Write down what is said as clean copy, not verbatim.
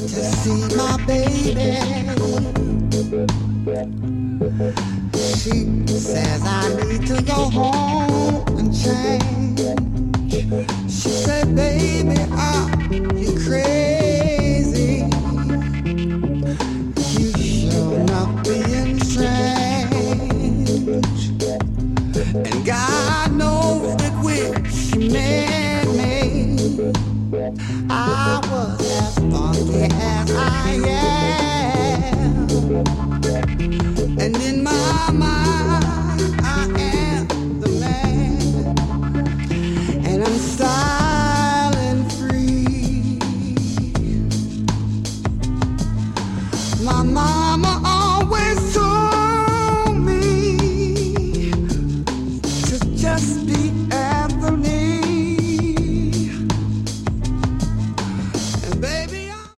to see my baby. She says I need to go home and change. She said, baby, are you crazy? You sure enough being strange. And God knows that when she met me, I was as funky as I am. And in my mind, I am the man. And I'm silent free. My mama